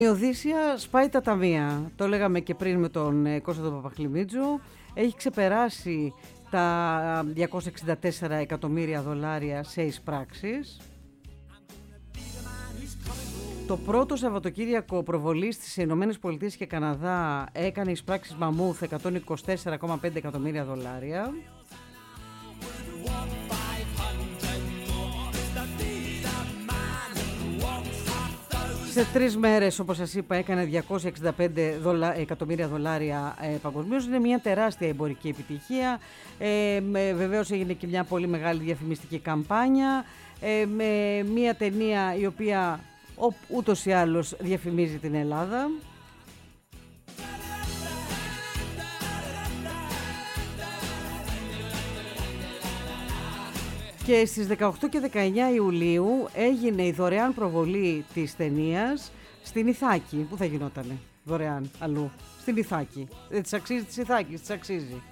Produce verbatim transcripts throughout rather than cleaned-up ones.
Η Οδύσσια σπάει τα ταμεία. Το λέγαμε και πριν με τον Κώστα τον Παπαχλημίτζο. Έχει ξεπεράσει τα διακόσια εξήντα τέσσερα εκατομμύρια δολάρια σε εισπράξεις. Το πρώτο Σαββατοκύριακο προβολής στις Ηνωμένες Πολιτείες και Καναδά έκανε εισπράξεις μαμούθ εκατόν είκοσι τέσσερα κόμμα πέντε εκατομμύρια δολάρια. Σε τρεις μέρες, όπως σας είπα, έκανε διακόσια εξήντα πέντε δολα... εκατομμύρια δολάρια ε, παγκοσμίως. Είναι μια τεράστια εμπορική επιτυχία. Ε, με, βεβαίως έγινε και μια πολύ μεγάλη διαφημιστική καμπάνια. Ε, με μια ταινία η οποία ο, ούτως ή άλλως διαφημίζει την Ελλάδα. Και στις δεκαοκτώ και δεκαεννιά Ιουλίου έγινε η δωρεάν προβολή της ταινίας στην Ιθάκη. Πού θα γινότανε δωρεάν αλλού? Στην Ιθάκη. Δεν της αξίζει της Ιθάκης, της αξίζει.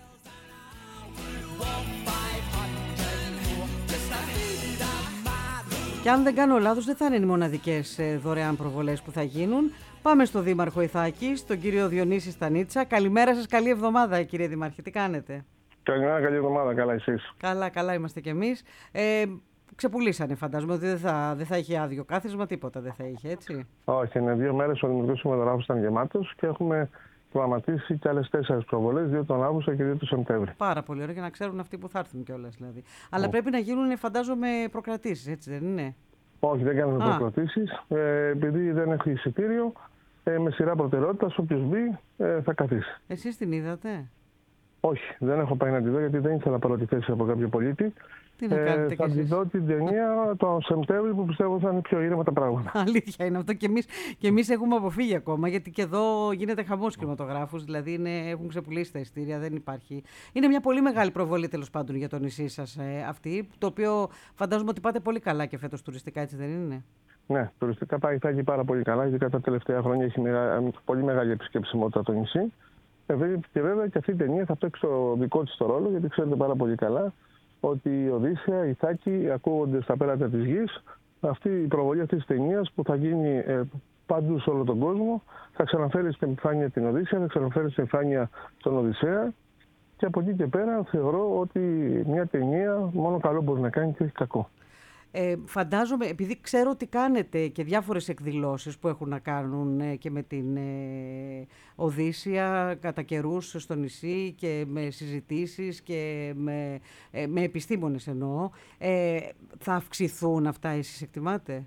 Και αν δεν κάνω λάθος, δεν θα είναι οι μοναδικές δωρεάν προβολές που θα γίνουν. Πάμε στο Δήμαρχο Ιθάκης, τον κύριο Διονύση Στανίτσα. Καλημέρα σας, καλή εβδομάδα κύριε Δήμαρχε, τι κάνετε? Καλημέρα, καλή εβδομάδα, καλά εσείς? Καλά, καλά είμαστε κι εμείς. Ε, ξεπουλήσανε, φαντάζομαι ότι δεν θα, δεν θα είχε άδειο κάθισμα, τίποτα δεν θα είχε, έτσι? Όχι, είναι δύο μέρες ο δημοτικός συμμετογράφος ήταν γεμάτος και έχουμε προγραμματίσει και άλλες τέσσερις προβολές, δύο τον Αύγουστο και δύο τον Σεπτέμβρη. Πάρα πολύ ωραία, για να ξέρουν αυτοί που θα έρθουν κιόλας δηλαδή. Αλλά mm. πρέπει να γίνουν, φαντάζομαι, προκρατήσεις, έτσι δεν είναι? Όχι, δεν κάνουμε προκρατήσεις. Ε, επειδή δεν έχει εισιτήριο, ε, με σειρά προτεραιότητας, όποιος μπει ε, θα καθίσει. Εσείς την είδατε? Όχι, δεν έχω πάει να τη δω γιατί δεν ήθελα να πάρω τη θέση από κάποιο πολίτη. Τι να κάνετε ε, θα τη δω την ταινία τον Σεπτέμβρη που πιστεύω θα είναι πιο ήρεμα τα πράγματα. Αλήθεια είναι αυτό και εμείς, και εμείς έχουμε αποφύγει ακόμα γιατί και εδώ γίνεται χαμός κινηματογράφους. Δηλαδή είναι, έχουν ξεπουλήσει τα εισιτήρια, δεν υπάρχει. Είναι μια πολύ μεγάλη προβολή τέλος πάντων για το νησί σας ε, αυτή, το οποίο φαντάζομαι ότι πάτε πολύ καλά και φέτος τουριστικά, έτσι δεν είναι? Ναι, τουριστικά πάει θα πάρα πολύ καλά, γιατί τα τελευταία χρόνια έχει πολύ μεγάλη επισκεψιμότητα το νησί. Και βέβαια και αυτή η ταινία θα παίξει το δικό της το ρόλο, γιατί ξέρετε πάρα πολύ καλά ότι η Οδύσσια, η Ιθάκη ακούγονται στα πέρατα της γης. Αυτή η προβολή αυτής της ταινίας που θα γίνει ε, παντού σε όλο τον κόσμο θα ξαναφέρει στην επιφάνεια την Οδύσσια, θα ξαναφέρει στην επιφάνεια τον Οδυσσέα. Και από εκεί και πέρα θεωρώ ότι μια ταινία μόνο καλό μπορεί να κάνει και όχι κακό. Ε, φαντάζομαι, επειδή ξέρω ότι κάνετε και διάφορες εκδηλώσεις που έχουν να κάνουν ε, και με την ε, Οδύσσια κατά καιρούς στο νησί και με συζητήσεις και με, ε, με επιστήμονες εννοώ, ε, θα αυξηθούν αυτά, εσείς εκτιμάτε?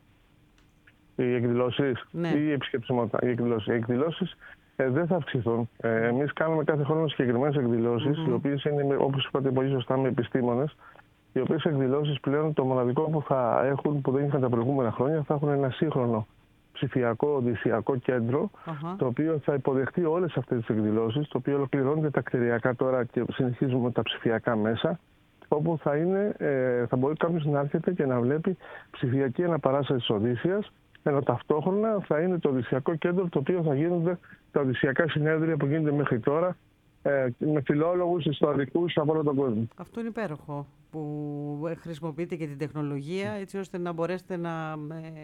Οι εκδηλώσεις ναι. ή η επισκεψιμότητα? Οι εκδηλώσεις, οι εκδηλώσεις ε, δεν θα αυξηθούν. Ε, εμείς κάνουμε κάθε χρόνο συγκεκριμένες εκδηλώσεις, mm-hmm. οι οποίες είναι, όπως είπατε πολύ σωστά, με επιστήμονες. Οι οποίες εκδηλώσεις πλέον το μοναδικό που θα έχουν, που δεν είχαν τα προηγούμενα χρόνια, θα έχουν ένα σύγχρονο ψηφιακό οδυσσιακό κέντρο, uh-huh. το οποίο θα υποδεχτεί όλες αυτές τις εκδηλώσεις, το οποίο ολοκληρώνεται τα κτηριακά τώρα και συνεχίζουμε τα ψηφιακά μέσα, όπου θα, είναι, ε, θα μπορεί κάποιος να έρχεται και να βλέπει ψηφιακή αναπαράσταση της Οδύσσιας, ενώ ταυτόχρονα θα είναι το οδυσσιακό κέντρο, το οποίο θα γίνονται τα οδυσσιακά συνέδρια που γίνονται μέχρι τώρα, με φιλόλογους, ιστορικούς από όλο τον κόσμο. Αυτό είναι υπέροχο που χρησιμοποιείτε και την τεχνολογία έτσι ώστε να μπορέσετε να,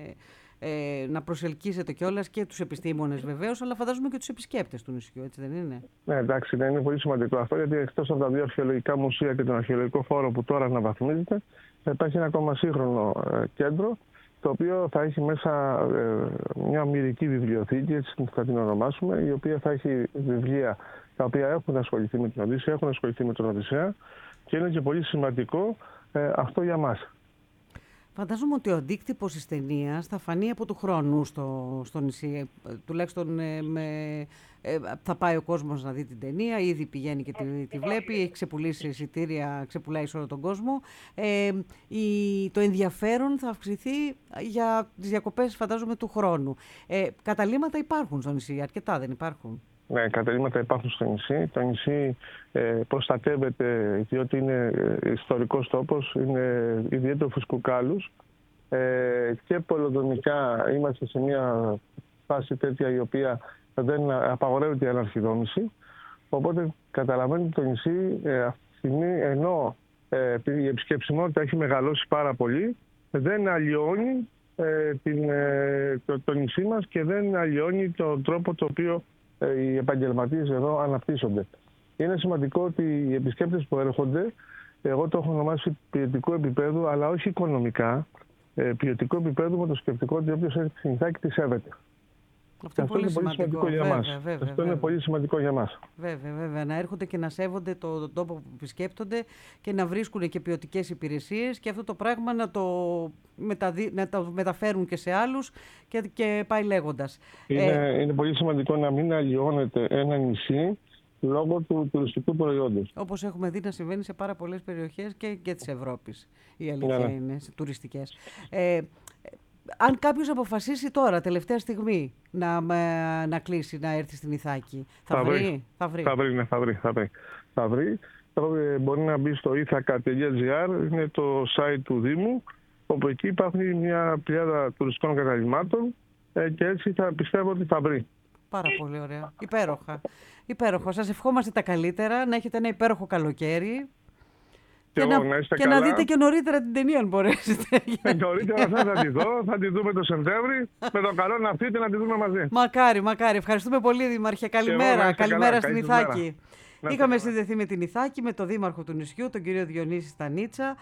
ε, να προσελκύσετε κιόλας και τους επιστήμονες βεβαίως, αλλά φαντάζομαι και τους επισκέπτες του νησιού, έτσι δεν είναι? Ναι, εντάξει, ναι, είναι πολύ σημαντικό αυτό, γιατί εκτός από τα δύο αρχαιολογικά μουσεία και τον αρχαιολογικό χώρο που τώρα αναβαθμίζεται, υπάρχει ένα ακόμα σύγχρονο ε, κέντρο, το οποίο θα έχει μέσα ε, μια ομηρική βιβλιοθήκη, έτσι θα την ονομάσουμε, η οποία θα έχει βιβλία τα οποία έχουν ασχοληθεί με την Οδύσσια, έχουν ασχοληθεί με τον Οδυσσέα και είναι και πολύ σημαντικό ε, αυτό για μας. Φαντάζομαι ότι ο αντίκτυπος της ταινίας θα φανεί από του χρόνου στο, στο νησί. Τουλάχιστον ε, με, ε, θα πάει ο κόσμος να δει την ταινία, ήδη πηγαίνει και τη, τη βλέπει, έχει ξεπουλήσει εισιτήρια, ξεπουλάει σε όλο τον κόσμο. Ε, η, το ενδιαφέρον θα αυξηθεί για τις διακοπές, φαντάζομαι, του χρόνου. Ε, καταλύματα υπάρχουν στο νησί, αρκετά δεν υπάρχουν? Ναι, καταλύματα υπάρχουν στο νησί. Το νησί ε, προστατεύεται διότι είναι ε, ιστορικός τόπος, είναι ιδιαίτερο φυσικού κάλους ε, και πολεοδομικά είμαστε σε μια φάση τέτοια η οποία δεν απαγορεύεται η αναρχιδόμηση. Οπότε καταλαβαίνετε το νησί ε, αυτή τη στιγμή, ενώ ε, η επισκεψιμότητα έχει μεγαλώσει πάρα πολύ, δεν αλλοιώνει ε, την, ε, το, το νησί μας και δεν αλλοιώνει τον τρόπο το οποίο ε, οι επαγγελματίες εδώ αναπτύσσονται. Είναι σημαντικό ότι οι επισκέπτες που έρχονται, εγώ το έχω ονομάσει ποιοτικού επίπεδου, αλλά όχι οικονομικά, ε, ποιοτικό επίπεδου με το σκεπτικό ότι όποιος έρχεται στην Ιθάκη τη σέβεται. Αυτό, αυτό είναι πολύ σημαντικό, σημαντικό για βέβαια, μας. βέβαια, Αυτό βέβαια. είναι πολύ σημαντικό για μας. Βέβαια, βέβαια. Να έρχονται και να σέβονται τον το τόπο που επισκέπτονται και να βρίσκουν και ποιοτικές υπηρεσίες και αυτό το πράγμα να το, μεταδι... να το μεταφέρουν και σε άλλους και, και πάει λέγοντας. Είναι, ε... είναι πολύ σημαντικό να μην αλλοιώνεται ένα νησί λόγω του τουριστικού προϊόντος. Όπως έχουμε δει να συμβαίνει σε πάρα πολλές περιοχές και, και της Ευρώπης. Η αλήθεια ναι. είναι, τουριστικές. Ε, αν κάποιος αποφασίσει τώρα, τελευταία στιγμή, να, να κλείσει, να έρθει στην Ιθάκη, θα, θα, βρει, βρει. θα βρει. Θα βρει, ναι, θα βρει. Θα βρει. Θα βρει. Μπορεί να μπει στο ithaka τελεία gr, είναι το site του Δήμου, όπου εκεί υπάρχει μια πλειάδα τουριστικών καταλυμάτων και έτσι θα πιστεύω ότι θα βρει. Πάρα πολύ ωραία. Υπέροχα. Υπέροχο. Σας ευχόμαστε τα καλύτερα, να έχετε ένα υπέροχο καλοκαίρι. Και, να, να, και να δείτε και νωρίτερα την ταινία, αν μπορέσετε. Ε, νωρίτερα θα, θα τη δω, θα τη δούμε το Σεπτέμβρη. Με το καλό να έρθετε να τη δούμε μαζί. Μακάρι, μακάρι. Ευχαριστούμε πολύ, Δήμαρχε. Καλημέρα. Καλημέρα καλά, στην Ιθάκη. Είχαμε συνδεθεί με την Ιθάκη, με τον Δήμαρχο του νησιού, τον κύριο Διονύση Στανίτσα.